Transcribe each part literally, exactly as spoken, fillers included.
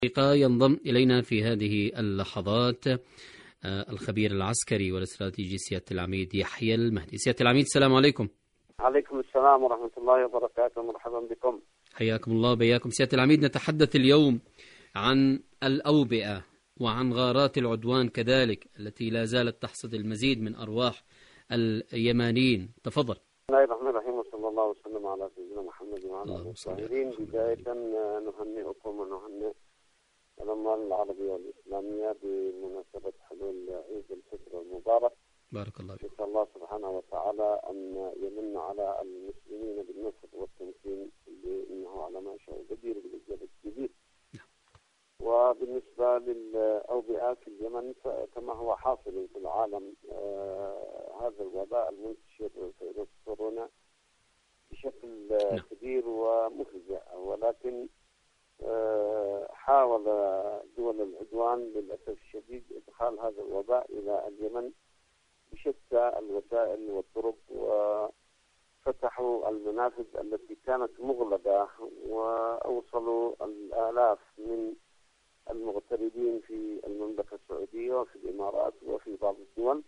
ينضم إلينا في هذه اللحظات الخبير العسكري والاستراتيجي سيادة العميد يحيى المهدي. سيادة العميد السلام عليكم. عليكم السلام ورحمة الله وبركاته، مرحبا بكم. حياكم الله وبياكم. سيادة العميد، نتحدث اليوم عن الأوبئة وعن غارات العدوان كذلك التي لا زالت تحصد المزيد من أرواح اليمانيين. تفضل. بسم الله الرحمن الرحيم، وصلى الله وسلم على سيدنا محمد وعلى آله الطاهرين. بداية نهنئكم ونهنئ الأمة العربية والإسلامية بمناسبة حلول عيد الفطر المبارك. بارك الله فيك. نسأل الله سبحانه وتعالى أن يمن على المسلمين بالنصر والتمكين، لأنه على ما شاء قدير بالإجابة الجديد. وبالنسبة للأوبئة في اليمن كما هو حاصل في العالم، آه هذا الوباء المنتشر فيروس كورونا بشكل آه كبير ومفزع، ولكن آه حاول دول العدوان للأسف الشديد إدخال هذا الوباء إلى اليمن بشتى الوسائل والطرق، وفتحوا المنافذ التي كانت مغلقة، وأوصلوا الآلاف من المغتربين في المملكة السعودية وفي الإمارات وفي بعض الدول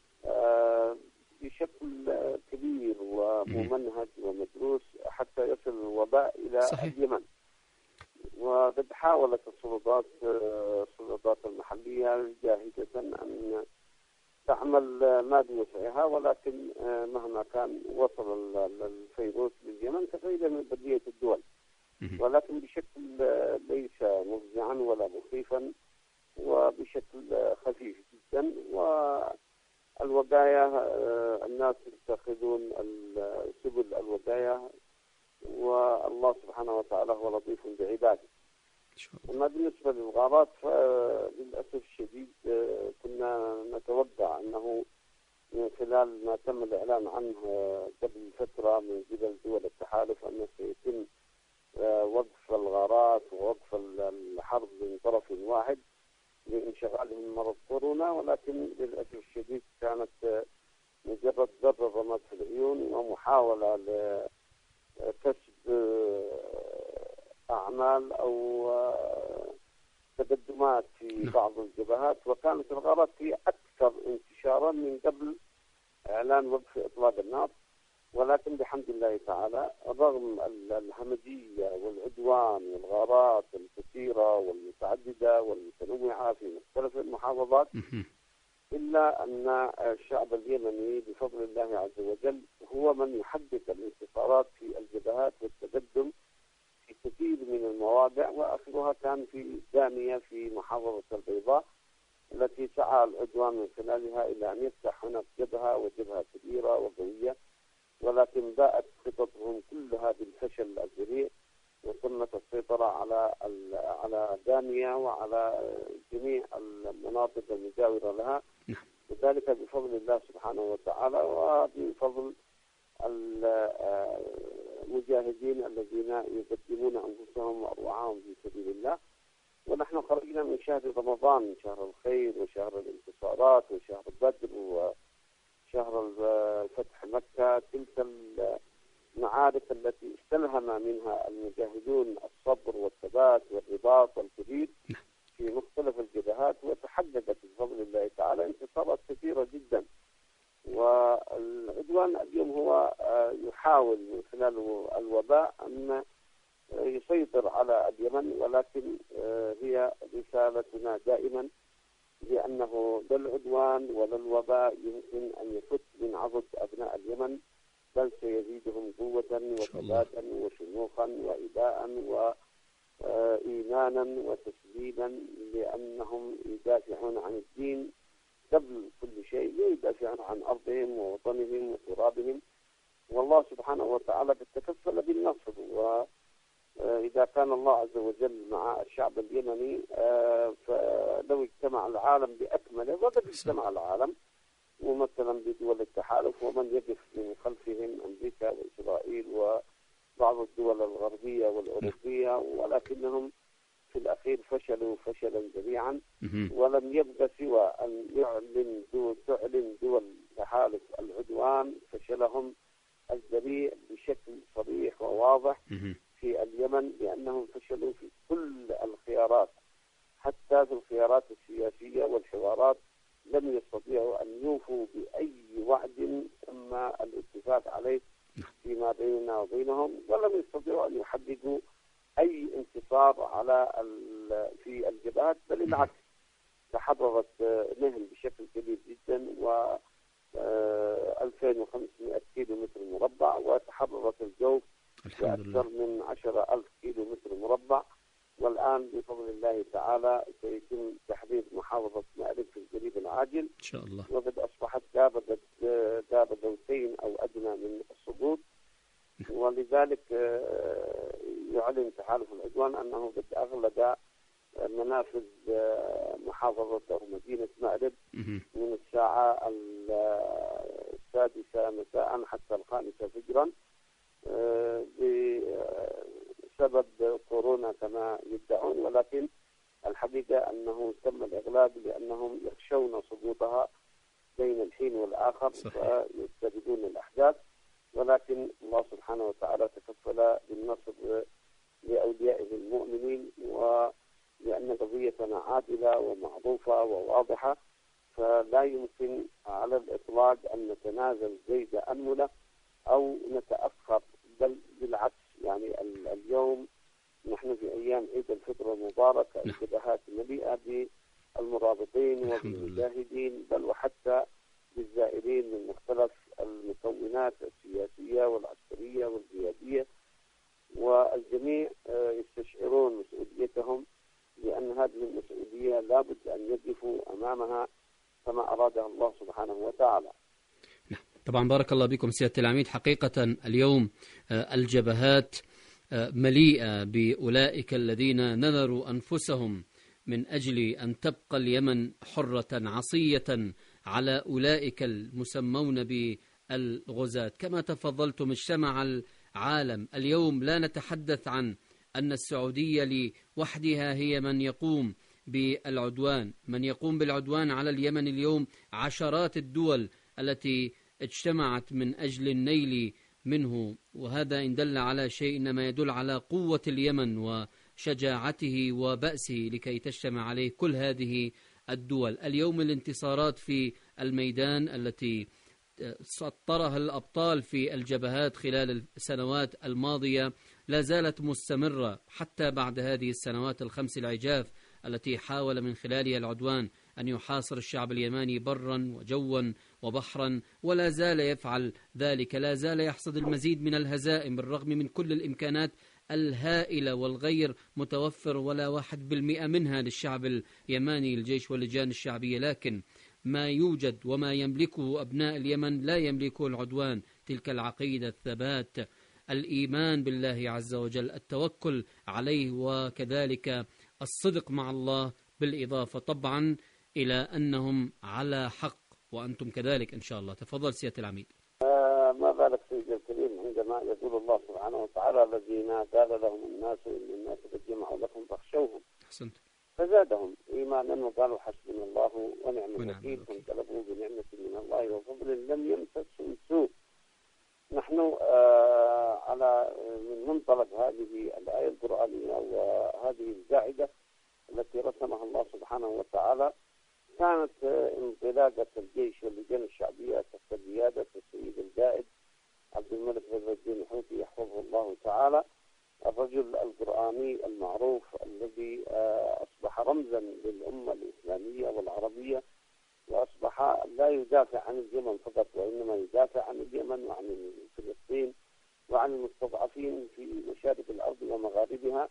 بشكل كبير وممنهج ومدروس حتى يصل الوباء إلى صحيح. اليمن. وقد حاولت السلطات السلطات المحلية جاهدة أن تعمل ما بوسعها، ولكن مهما كان وصل الفيروس لليمن كغيرها من بقية الدول، ولكن بشكل ليس مفزعا ولا مخيفا، وبشكل خفيف جدا. والوقاية الناس يتخذون سبل الوقاية، والله سبحانه وتعالى هو لطيف بعباده. أما بالنسبة للغارات فللأسف الشديد كنا نتوقع أنه من خلال ما تم الإعلان عنه قبل فترة من قبل دول التحالف أنه سيتم وقف الغارات ووقف الحرب من طرف واحد لانشغالهم مرض كورونا، ولكن للأسف الشديد كانت مجرد ذرة رماد في العيون ومحاولة لكسب أعمال أو تقدمات في بعض الجبهات، وكانت الغارات هي أكثر انتشارا من قبل إعلان وقف إطلاق النار. ولكن بحمد الله تعالى رغم الهمجية والعدوان والغارات الكثيرة والمتعددة والمتنوعة في مختلف المحافظات، إلا أن الشعب اليمني بفضل الله عز وجل هو من يحقق الانتصارات في الجبهات والتقدم في كثير من المواضع، وآخرها كان في دامية في محافظة البيضاء التي سعى العدوان من خلالها إلى أن يفتح هناك جبهة وجبهة كبيرة وقوية، ولكن باءت خططهم كلها بالفشل الذريع، وتمت السيطرة على على دامية وعلى جميع المناطق المجاورة لها، وذلك بفضل الله سبحانه وتعالى وبفضل المجاهدين الذين يقدمون أنفسهم وأرواحهم في سبيل الله. ونحن خرجنا من شهر رمضان، شهر الخير وشهر الانتصارات وشهر بدر وشهر فتح مكة، تلك المعارك التي استلهم منها المجاهدون الصبر والثبات والرباط الكبير في مختلف الجبهات، وتحققت بفضل الله تعالى انتصارات كثيرة جدا. والعدوان اليوم هو يحاول من خلال الوباء أن يسيطر على اليمن، ولكن هي رسالتنا دائما لأنه لا العدوان ولا الوباء يمكن أن يفت من عضد أبناء اليمن، بل سيزيدهم قوة وثباتا وشموخا وإباء وإيمانا وتسليما، لأنهم يدافعون عن الدين قبل كل شيء، ويدافعون عن أرضهم ووطنهم وترابهم، والله سبحانه وتعالى قد تكفل بالنصر. وإذا كان الله عز وجل مع الشعب اليمني فلو اجتمع العالم بأكمله، وقد اجتمع العالم ممثلا بدول التحالف ومن يقف من خلفهم أمريكا وإسرائيل وبعض الدول الغربية والأوروبية، ولكنهم في الأخير فشلوا فشلا ذريعا، ولم يبقى سوى أن يعلن دول تعلن دول تحالف العدوان فشلهم الذريع بشكل صريح وواضح في اليمن، لأنهم فشلوا في كل الخيارات حتى في الخيارات السياسية والحوارات لم يستطيعوا أن يوفوا بأي وعد تم الاتفاق عليه فيما بيننا وبينهم، ولم يستطيعوا أن يحققوا أي انتصار على في الجبهات، بل العكس تحررت مهن بشكل كبير جدا و ألفين وخمسمائة كيلو متر مربع، وتحررت الجو بأكثر من عشرة ألف كيلو متر مربع. والآن بفضل الله تعالى سيتم تحرير محافظة مأرب في القريب العاجل إن شاء الله، وقد أصبحت دابة دابة دوتين أو أدنى من السقوط. ولذلك يعلن تحالف العدوان أنه قد أغلق منافذ محافظة أو مدينة مأرب من الساعة السادسة مساء حتى الخامسة فجرا بسبب كورونا كما يدعون، ولكن الحقيقة أنه تم الإغلاق لأنهم يخشون سقوطها بين الحين والآخر فيستبدون الأحداث. ولكن الله سبحانه وتعالى تكفل بالنصر لأوليائه المؤمنين، ولأن قضيتنا عادلة ومعروفة وواضحة، فلا يمكن على الإطلاق أن نتنازل زيد أنملة أو نتأخر، بل بالعكس. يعني اليوم نحن في أيام عيد الفطر المبارك، الجبهات مليئة بالمرابطين وبالمجاهدين، بل وحتى بالزائرين من مختلف المكونات السياسية والعسكرية والقيادية، والجميع يستشعرون مسؤوليتهم، لأن هذه المسؤولية لابد أن يقفوا أمامها كما أرادها الله سبحانه وتعالى. طبعا بارك الله بكم سيادة العميد. حقيقة اليوم الجبهات مليئة بأولئك الذين نذروا أنفسهم من أجل أن تبقى اليمن حرة عصية على أولئك المسمون بالغزاة. كما تفضلتم اجتمع العالم اليوم، لا نتحدث عن أن السعودية لوحدها هي من يقوم بالعدوان، من يقوم بالعدوان على اليمن اليوم عشرات الدول التي اجتمعت من أجل النيل منه، وهذا إن دل على شيء إنما يدل على قوة اليمن وشجاعته وبأسه لكي تجتمع عليه كل هذه الدول. اليوم الانتصارات في الميدان التي سطرها الأبطال في الجبهات خلال السنوات الماضية لا زالت مستمرة حتى بعد هذه السنوات الخمس العجاف التي حاول من خلالها العدوان أن يحاصر الشعب اليماني برا وجوا وبحرا، ولا زال يفعل ذلك، لا زال يحصد المزيد من الهزائم بالرغم من كل الإمكانات الهائلة والغير متوفر ولا واحد بالمئة منها للشعب اليماني، الجيش واللجان الشعبية. لكن ما يوجد وما يملكه أبناء اليمن لا يملكه العدوان، تلك العقيدة، الثبات، الإيمان بالله عز وجل، التوكل عليه، وكذلك الصدق مع الله، بالإضافة طبعا إلى أنهم على حق وأنتم كذلك إن شاء الله. تفضل سيادة العميد. آه ما بالك سيدي الكريم عندما يقول الله سبحانه وتعالى الذين قال لهم الناس إن الناس قد جمعوا لكم فاخشوهم أحسنت فزادهم إيمانا وقالوا حسبنا الله ونعم الوكيل فانقلبوا بنعمة من الله وفضل لم يمسسهم سوء. نحن آه على من منطلق هذه الآية القرآنية وهذه القاعدة التي رسمها الله سبحانه وتعالى، كانت انطلاقة الجيش واللجان الشعبية تحت قيادة السيد القائد عبد الملك بدر الدين الحوثي يحفظه الله تعالى، الرجل القرآني المعروف الذي أصبح رمزا للأمة الإسلامية والعربية، وأصبح لا يدافع عن اليمن فقط وإنما يدافع عن اليمن وعن فلسطين وعن المستضعفين في مشارق الأرض ومغاربها،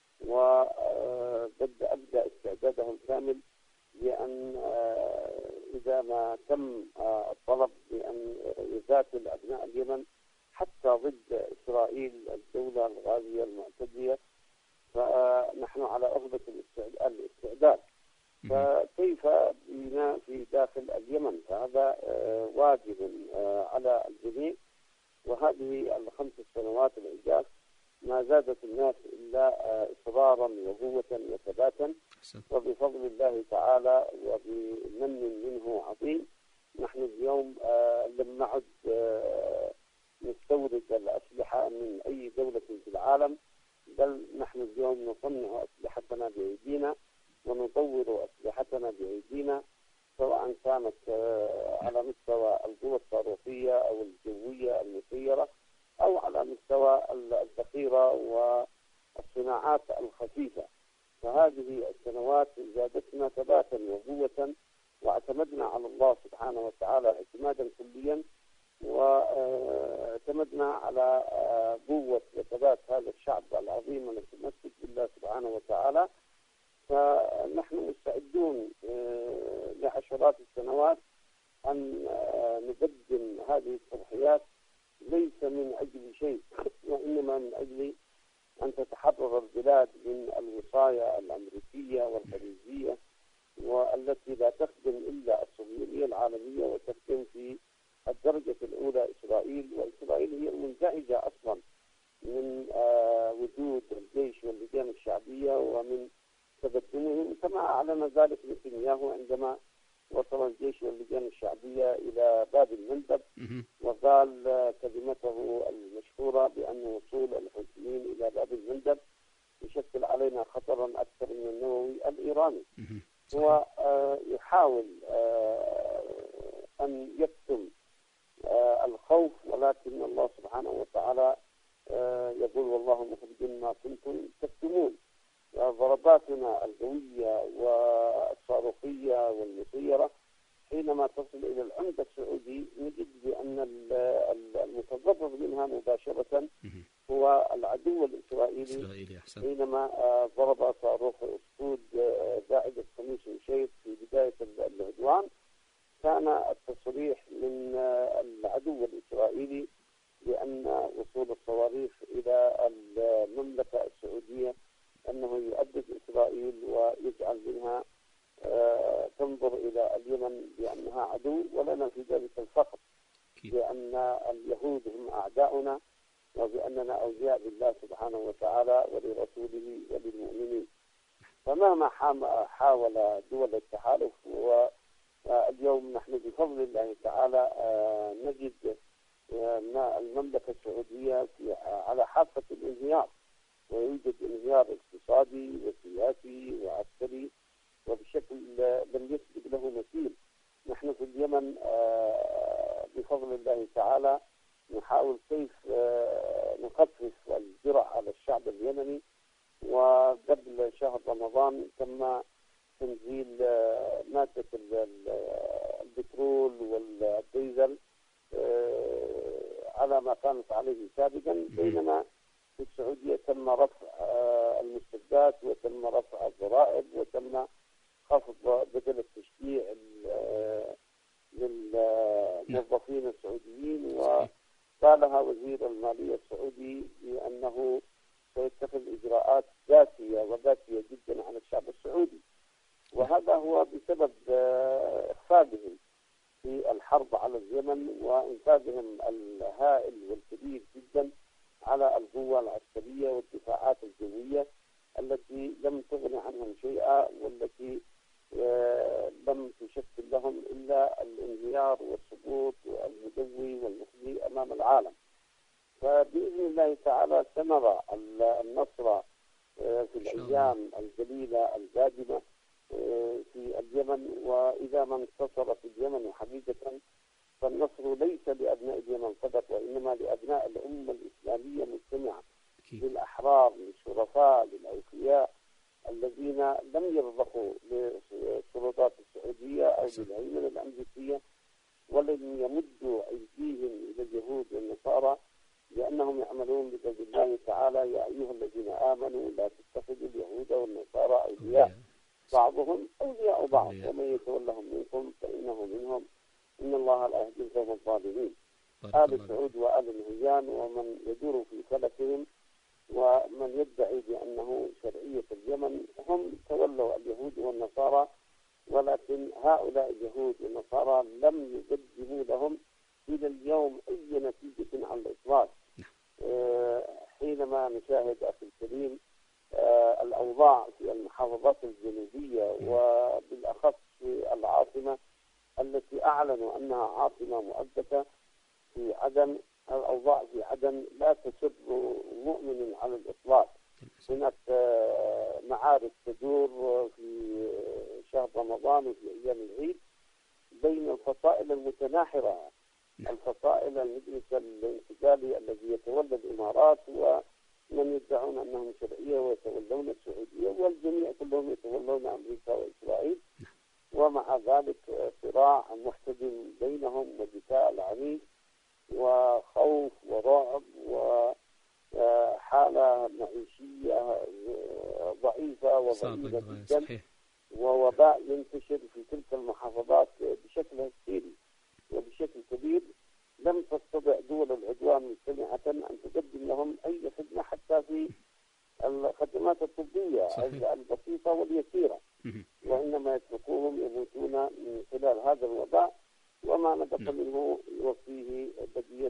وقد أبدأ استعداده الكامل لأن إذا ما تم الطلب بأن يقاتل أبناء اليمن حتى ضد إسرائيل الدولة الغازية المعتدية، فنحن على أهبة الاستعداد. فكيف بنا في داخل اليمن؟ فهذا واجب على الجميع، وهذه الخمس سنوات العجاف ما زادت الناس إلا إصرارا وقوة وثباتا، وبفضل الله تعالى وبمن منه عظيم نحن اليوم لم نعد نستورد الأسلحة من أي دولة في العالم، بل نحن اليوم نصنع أسلحتنا بأيدينا ونطور وهذه السنوات زادتنا ثباتا وقوة، واعتمدنا على الله سبحانه وتعالى اعتمادا كليا، واعتمدنا على قوة وثبات هذا الشعب العظيم المتمسك بالله سبحانه وتعالى. فنحن مستعدون لعشرات السنوات أن نقدم هذه التضحيات ليس من أجل شيء، وإنما من أجل أن تتحرر البلاد من الوصاية الأمريكية والخليجية، والتي لا تخدم إلا الصهيونية العالمية وتخدم في الدرجة الأولى إسرائيل. وإسرائيل هي المنزعجة أصلا من وجود الجيش واللجان الشعبية ومن تقدمهم، كما أعلن ذلك نتنياهو عندما وصل الجيش واللجان الشعبية إلى باب المندب، وقال كلمته المشهورة بأن وصول الحوثيين إلى باب المندب يشكل علينا خطرا أكثر من النووي الإيراني. هو يحاول أن يكتم الخوف، ولكن الله سبحانه وتعالى يقول والله مخرج ما كنتم تكتمون. ضرباتنا القوية والصاروخية والمسيرة حينما تصل إلى العمق السعودي نجد بأن المتضرر منها مباشرة هو العدو الإسرائيلي، حينما ضرب صاروخ أسطول زائد الخميس الشيخ في بداية العدوان. كان التصريح من العدو الإسرائيلي بأن وصول الصواريخ إلى المملكة السعودية أنه يؤدب إسرائيل ويجعل منها تنظر إلى اليمن بأنها عدو، ولنا في ذلك الفخر بأن اليهود هم أعداؤنا، وبأننا أولياء لله سبحانه وتعالى ولرسوله وللمؤمنين. فمهما حاول دول التحالف، واليوم نحن بفضل الله تعالى نجد أن المملكة السعودية على حافة الانهيار، ويوجد انهيار اقتصادي وسياسي وعسكري وبشكل لم يسبق له مثيل. نحن في اليمن بفضل الله تعالى نحاول كيف نخفف الجرع على الشعب اليمني، وقبل شهر رمضان تم تنزيل مادة البترول والديزل على ما كانت عليه سابقا، بينما في السعودية تم رفع المستجدات وتم رفع الضرائب وتم خفض بدل التشجيع للموظفين السعوديين. وقالها وزير المالية السعودي بأنه سيتخذ إجراءات ذاتية وذاتية جدا على الشعب السعودي، وهذا هو بسبب إخفاقهم في الحرب على اليمن وإنفاذهم الهائل والكبير جدا على القوة العسكرية والدفاعات الجوية التي لم تغن عنهم شيئا، والتي لم تشكل لهم إلا الانهيار والسقوط والمدوي والمخزي أمام العالم. فبإذن الله تعالى سنرى النصر في الأيام القليلة القادمة في اليمن. وإذا ما انتصر في اليمن حقيقة فالنصر ليس لأبناء اليمن فقط، وإنما لأبناء الأمة الإسلامية مجتمعة، للأحرار، للشرفاء، للأوفياء الذين لم يرضخوا للسلطات السعودية أو للهيمنة الأمريكية، ولم يمدوا أيديهم إلى اليهود والنصارى، لأنهم يعملون بقول الله تعالى يا أيها الذين آمنوا لا تتخذوا اليهود والنصارى أولياء بعضهم أولياء بعض ومن يتولهم منكم فإنه منهم إن الله لا يهدي القوم الظالمين. آل سعود وآل نهيان ومن يدور في فلكهم ومن يدعي بأنه شرعية اليمن هم تولوا اليهود والنصارى، ولكن هؤلاء اليهود والنصارى لم يقدموا لهم إلى اليوم أي نتيجة على الإطلاق. حينما نشاهد أخي الكريم الأوضاع في المحافظات الجنوبية وبالأخص في العاصمة التي أعلنوا أنها عاصمة مؤقتة في عدن، الأوضاع في عدن لا تسر مؤمن على الإطلاق. هناك معارك تدور في شهر رمضان وفي أيام العيد بين الفصائل المتناحرة، الفصائل المجلس الانتقالي الذي يتولى الإمارات من يدعون أنهم شرعية ويتولون السعودية، والجميع كلهم يتولون أمريكا وإسرائيل، ومع ذلك صراع محتدم بينهم وقتال عنيف وخوف ورعب وحالة معيشية ضعيفة وضعيفة جدا، ووباء ينتشر في تلك المحافظات بشكل هستيري وبشكل كبير. لم تستطع دول العدوان مجتمعة أن تقدم لهم أي خدمة حتى في الخدمات الطبية صحيح. البسيطة واليسيرة، وإنما يتركوهم يموتون من خلال هذا الوباء، وما نبقى منه يوفيه بقية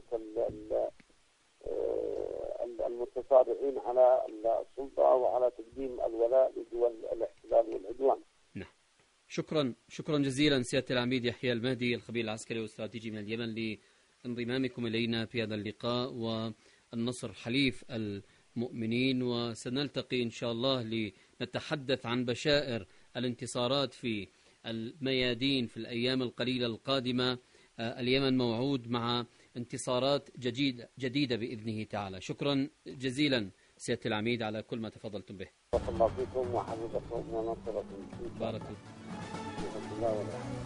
المتصارعين على السلطة وعلى تقديم الولاء لدول الاحتلال والعدوان. نعم. شكرا شكرا جزيلا سيادة العميد يحيى المهدي، الخبير العسكري والاستراتيجي من اليمن، لانضمامكم إلينا في هذا اللقاء، والنصر حليف المؤمنين. وسنلتقي إن شاء الله لنتحدث عن بشائر الانتصارات في الميادين في الأيام القليلة القادمة. اليمن موعود مع انتصارات جديدة, جديدة بإذنه تعالى. شكرا جزيلا سيادة العميد على كل ما تفضلتم به. بارك الله فيكم وحفظكم ونصركم. بارك الله.